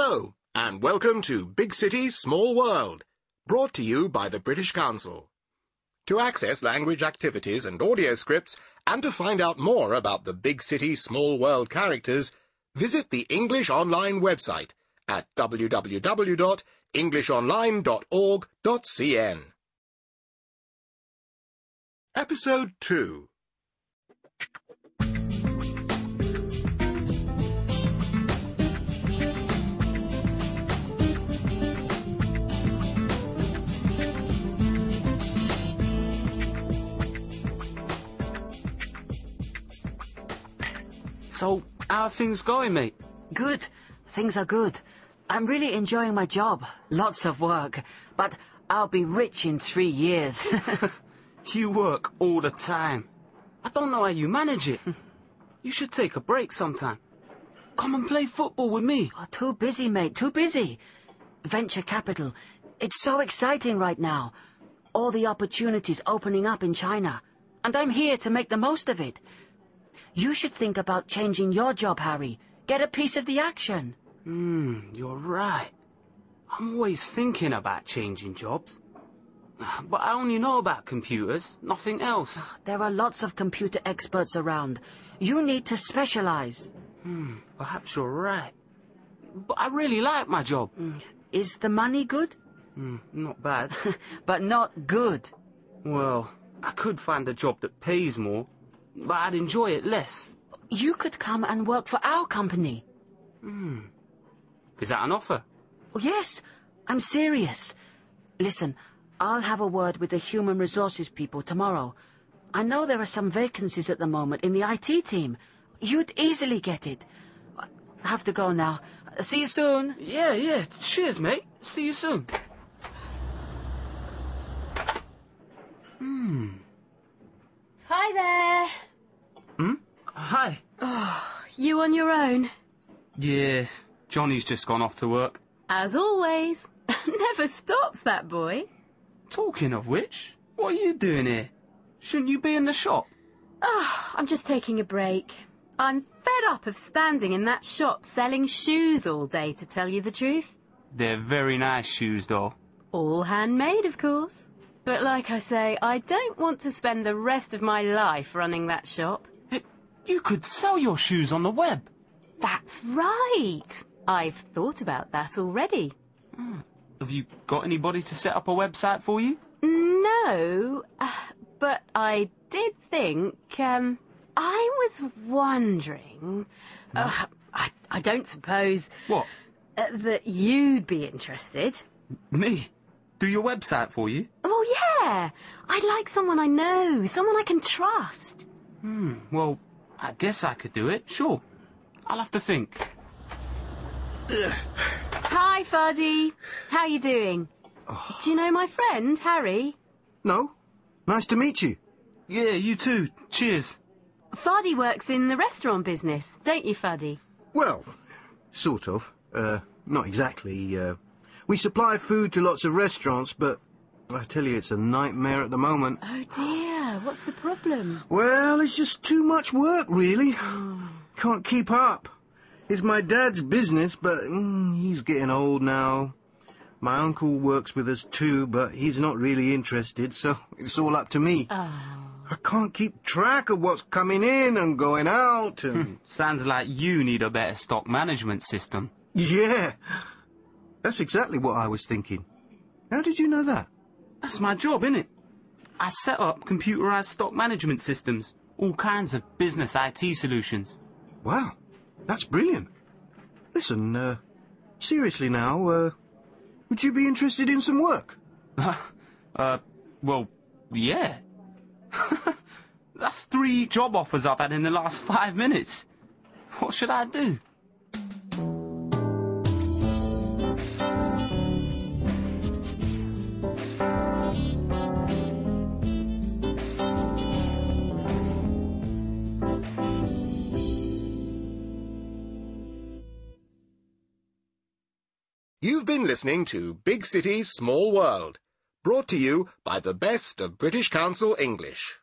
Hello, and welcome to Big City, Small World, brought to you by the British Council. To access language activities and audio scripts, and to find out more about the Big City, Small World characters, visit the English Online website at www.englishonline.org.cn. Episode 2. So, how are things going, mate? Good. Things are good. I'm really enjoying my job. Lots of work. But I'll be rich in 3 years. You work all the time. I don't know how you manage it. You should take a break sometime. Come and play football with me. Oh, too busy, mate. Too busy. Venture capital. It's so exciting right now. All the opportunities opening up in China. And I'm here to make the most of it. You should think about changing your job, Harry. Get a piece of the action. You're right. I'm always thinking about changing jobs. But I only know about computers, nothing else. There are lots of computer experts around. You need to specialize. Perhaps you're right. But I really like my job. Is the money good? Not bad. But not good. Well, I could find a job that pays more, but I'd enjoy it less. You could come and work for our company. Is that an offer? Oh, yes, I'm serious. Listen, I'll have a word with the human resources people tomorrow. I know there are some vacancies at the moment in the IT team. You'd easily get it. I have to go now. See you soon. Yeah. Cheers, mate. See you soon. Hi there. Hi. You on your own? Yeah, Johnny's just gone off to work. As always. Never stops, that boy. Talking of which, what are you doing here? Shouldn't you be in the shop? I'm just taking a break. I'm fed up of standing in that shop selling shoes all day, to tell you the truth. They're very nice shoes, though. All handmade, of course. But like I say, I don't want to spend the rest of my life running that shop. You could sell your shoes on the web. That's right. I've thought about that already. Have you got anybody to set up a website for you? No, but I did think, I was wondering, I don't suppose... What? That you'd be interested. Me? Do your website for you? Oh, yeah. I'd like someone I know, someone I can trust. Well, I guess I could do it, sure. I'll have to think. Hi, Fuddy. How you doing? Do you know my friend, Harry? No. Nice to meet you. Yeah, you too. Cheers. Fuddy works in the restaurant business, don't you, Fuddy? Well, sort of. Not exactly. We supply food to lots of restaurants, but I tell you, it's a nightmare at the moment. Oh, dear. What's the problem? Well, it's just too much work, really. Can't keep up. It's my dad's business, but he's getting old now. My uncle works with us too, but he's not really interested, so it's all up to me. I can't keep track of what's coming in and going out and... Sounds like you need a better stock management system. Yeah, that's exactly what I was thinking. How did you know that? That's my job, innit? I set up computerized stock management systems, all kinds of business IT solutions. Wow, that's brilliant. Listen, seriously now, would you be interested in some work? Well, yeah. That's 3 job offers I've had in the last 5 minutes. What should I do? You've been listening to Big City, Small World, brought to you by the best of British Council English.